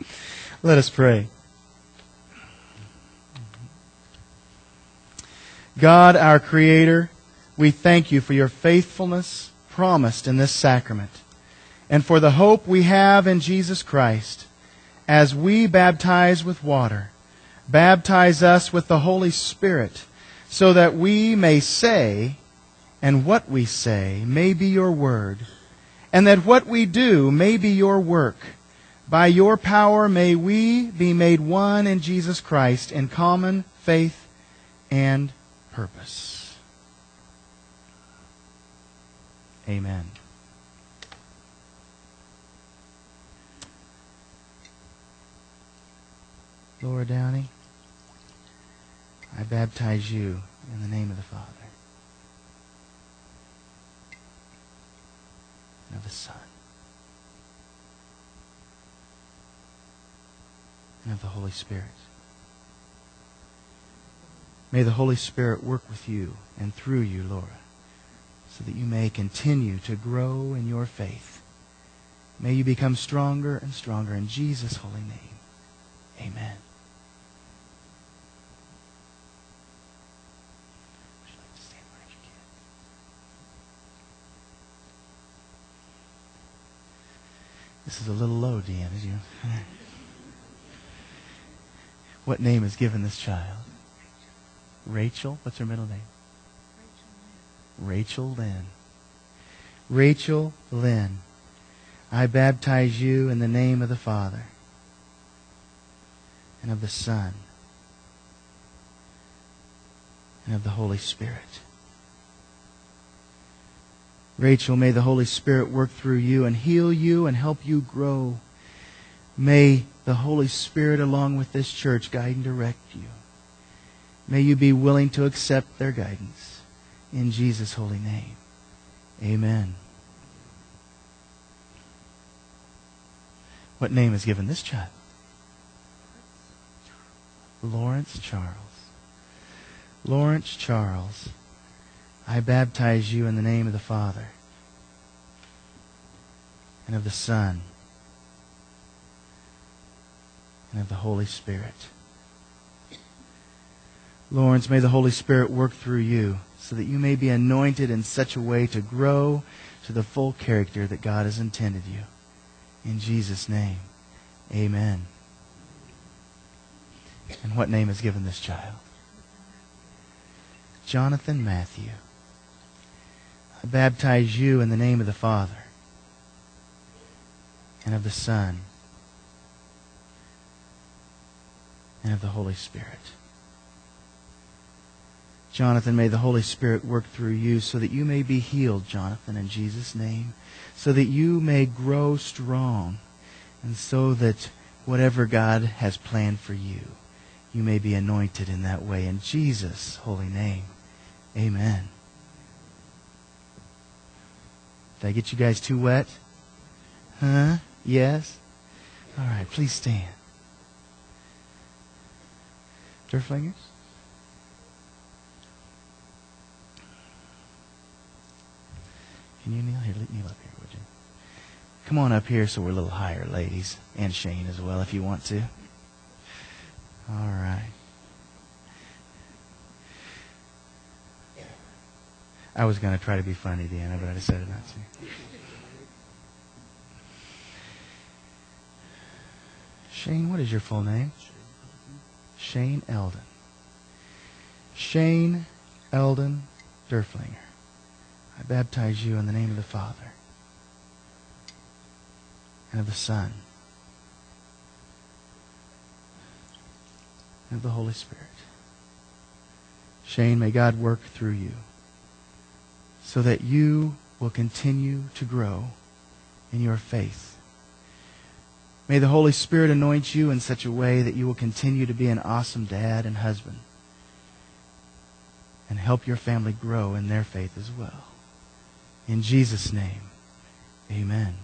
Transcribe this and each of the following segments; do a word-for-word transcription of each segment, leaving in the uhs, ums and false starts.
Let us pray. God, our Creator, we thank You for Your faithfulness promised in this sacrament, and for the hope we have in Jesus Christ. As we baptize with water, baptize us with the Holy Spirit, so that we may say, and what we say may be Your word, and that what we do may be Your work. By Your power may we be made one in Jesus Christ in common faith and purpose. Amen. Laura Downey, I baptize you in the name of the Father, and of the Son, and of the Holy Spirit. May the Holy Spirit work with you and through you, Laura, so that you may continue to grow in your faith. May you become stronger and stronger in Jesus' holy name. Amen. Would you like to stand where you can? This is a little low, Deanna. Did you? What name is given this child? Rachel. What's her middle name? Rachel Lynn. Rachel Lynn, I baptize you in the name of the Father, and of the Son, and of the Holy Spirit. Rachel, may the Holy Spirit work through you and heal you and help you grow. May the Holy Spirit, along with this church, guide and direct you. May you be willing to accept their guidance. In Jesus' holy name. Amen. What name is given this child? Lawrence Charles. Lawrence Charles, I baptize you in the name of the Father, and of the Son, and of the Holy Spirit. Lawrence, may the Holy Spirit work through you so that you may be anointed in such a way to grow to the full character that God has intended you. In Jesus' name, amen. And what name is given this child? Jonathan Matthew. I baptize you in the name of the Father, and of the Son, and of the Holy Spirit. Jonathan, may the Holy Spirit work through you so that you may be healed, Jonathan, in Jesus' name, so that you may grow strong, and so that whatever God has planned for you, you may be anointed in that way. In Jesus' holy name, amen. Did I get you guys too wet? Huh? Yes? All right, please stand. Durflingers? Can you kneel here? Kneel up here, would you? Come on up here so we're a little higher, ladies. And Shane as well, if you want to. All right. I was going to try to be funny, Deanna, but I decided not to. Shane, what is your full name? Shane Eldon. Shane Eldon Durflinger. I baptize you in the name of the Father, and of the Son, and of the Holy Spirit. Shane, may God work through you so that you will continue to grow in your faith. May the Holy Spirit anoint you in such a way that you will continue to be an awesome dad and husband, and help your family grow in their faith as well. In Jesus' name, amen.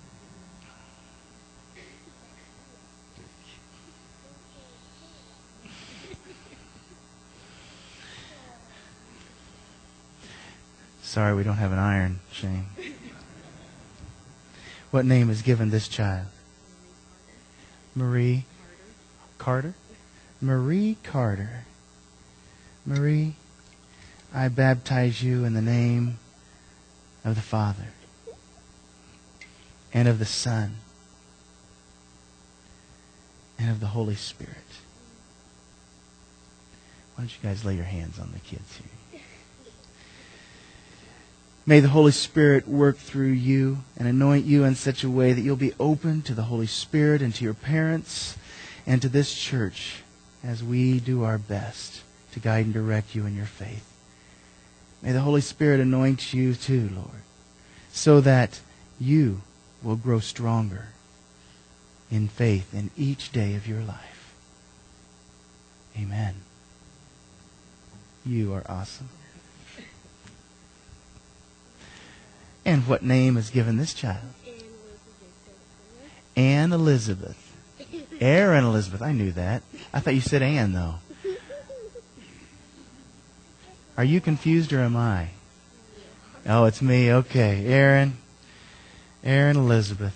Sorry we don't have an iron, Shane. What name is given this child? Marie Carter. Marie Carter. Marie, I baptize you in the name of the Father and of the Son and of the Holy Spirit. Why don't you guys lay your hands on the kids here? May the Holy Spirit work through you and anoint you in such a way that you'll be open to the Holy Spirit and to your parents and to this church as we do our best to guide and direct you in your faith. May the Holy Spirit anoint you too, Lord, so that you will grow stronger in faith in each day of your life. Amen. You are awesome. And what name is given this child? Anne Elizabeth. Aaron Elizabeth. I knew that. I thought you said Anne, though. Are you confused or am I? Oh, it's me. Okay. Aaron. Aaron Elizabeth.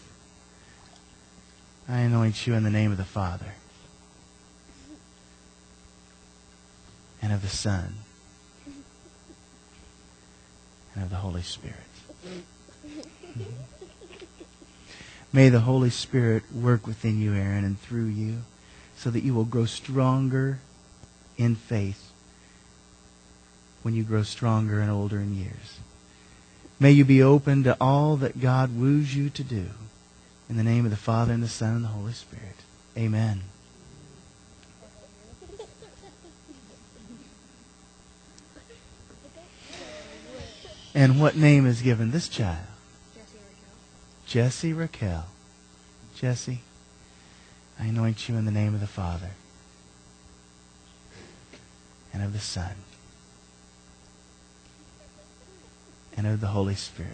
I anoint you in the name of the Father and of the Son and of the Holy Spirit. May the Holy Spirit work within you, Aaron, and through you so that you will grow stronger in faith when you grow stronger and older in years. May you be open to all that God woos you to do. In the name of the Father, and the Son, and the Holy Spirit. Amen. And what name is given this child? Jesse Raquel. Jesse, I anoint you in the name of the Father and of the Son and of the Holy Spirit.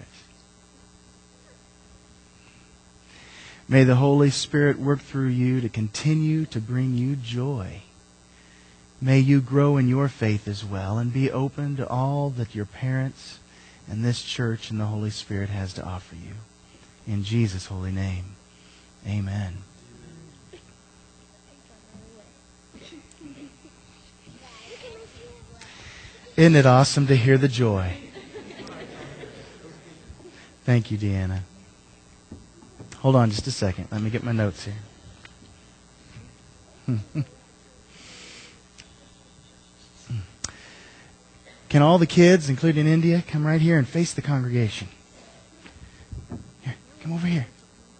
May the Holy Spirit work through you to continue to bring you joy. May you grow in your faith as well and be open to all that your parents and this church and the Holy Spirit has to offer you. In Jesus' holy name, amen. Isn't it awesome to hear the joy? Thank you, Deanna. Hold on just a second. Let me get my notes here. Can all the kids, including India, come right here and face the congregation?